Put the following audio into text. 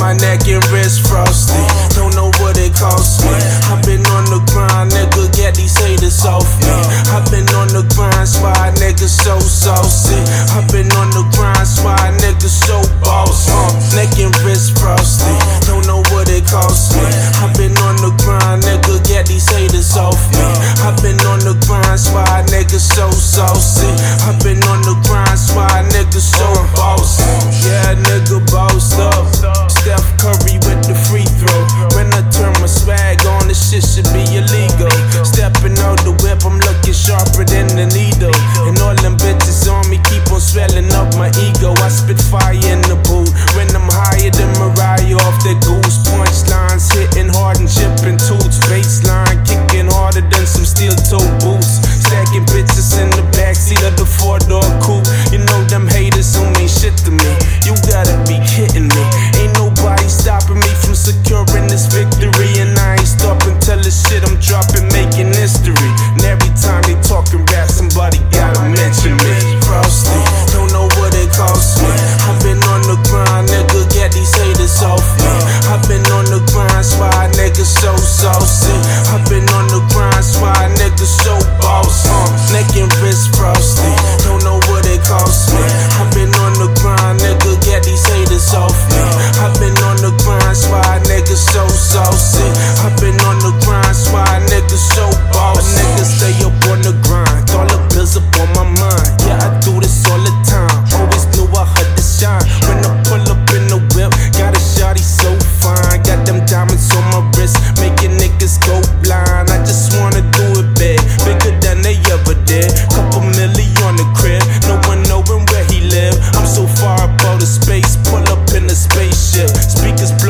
my neck and wrist frosty. Don't know what it costs me. I've been on the grind, nigga, get these haters off me. I've been on the grind, why niggas so saucy. I've been on the grind, why niggas so boss. Neck and wrist frosty. Don't know what it costs me. I've been on the grind, nigga, get these haters off me. I've been on the grind, why niggas so saucy. I've been on the grind, why niggas so boss. Yeah, nigga bossed up. Steph Curry with the free throw. When I turn my swag on, this shit should be illegal. Stepping out the whip, I'm looking sharper than the needle. And all them bitches on me keep on swelling up my ego. I spit fire in the booth when I'm higher than Mariah off the goose. Punchlines hitting hard and chipping toots. Baseline kicking harder than some steel toe boots. Stacking bitches in the backseat of the 4-door coupe. You know them haters who mean shit to me. You gotta be kidding me. Ain't nobody stopping me from securing this victory. And I ain't stopping till the shit I'm dropping making history. And every time they talking rap, somebody gotta mention me. Frosty, don't know what it costs me. I've been on the grind, nigga, get these haters off me. I've been on the grind, why niggas so saucy. I've been on the grind, why niggas so boss. Neck and wrist frosty, don't know what it costs me. I've been on the grind, nigga, get these haters off me. I've been on the grind, why niggas so saucy. I've been on the grind, why niggas so boss. A nigga stay up on the grind, all the bills up on my mind. Yeah, I do this all the time, always knew I had to shine. When I pull up in the whip, got a shawty so fine. Got them diamonds on my wrist, making niggas go blind. I just wanna do it big, bigger than they ever did. Couple million on the crib, no one knowing where he live. I'm so far up out of space, pull up in a spaceship. Speakers